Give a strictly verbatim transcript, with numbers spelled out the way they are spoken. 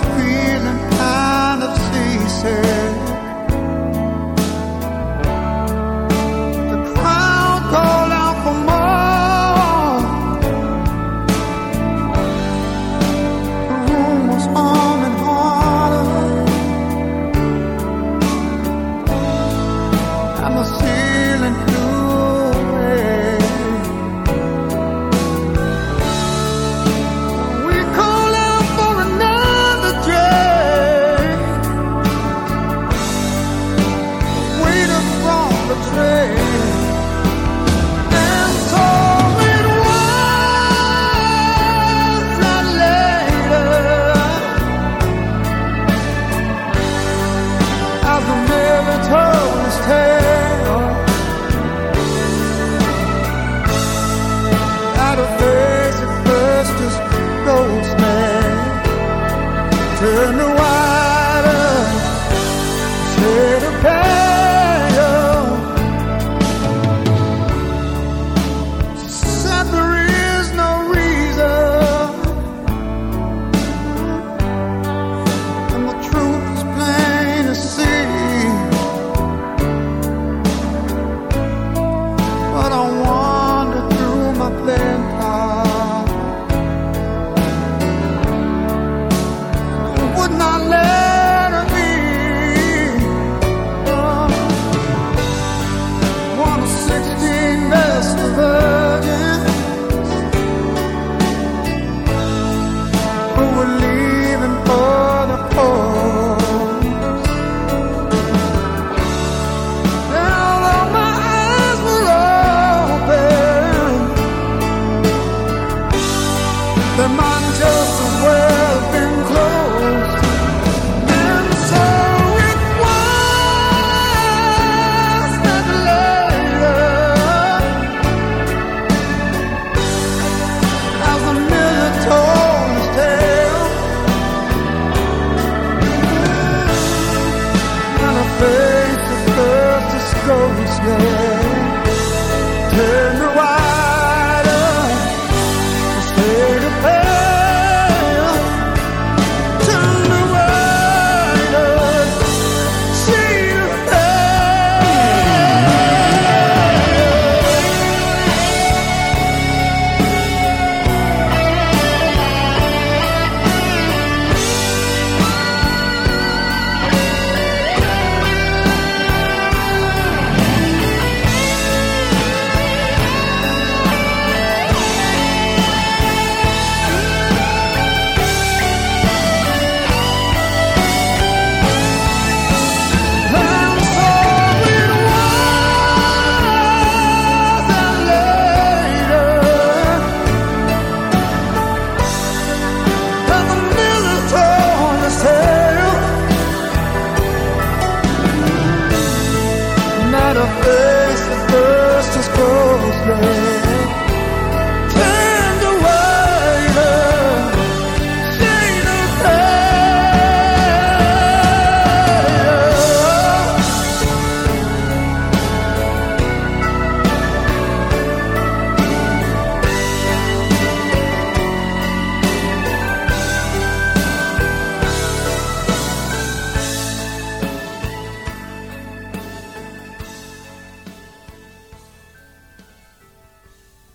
feeling kind of seasick. The crowd called out for more. The room was humming harder, and the ceiling flew away. We called out for another drink. Waiter brought the tray, and so it was that later, as the mirror told his tale, that her face at first as ghostly turned to whiter, shade of pale. Said there is no reason, and the truth is plain to see. But I wandered through my playing part and would not let her be. Oh, one of sixteen best of virgins who were leaving for the coast. And although my eyes were open, they might just as well have been closed. And so it was that later, as the mirror told his tale, and her face at first as ghostly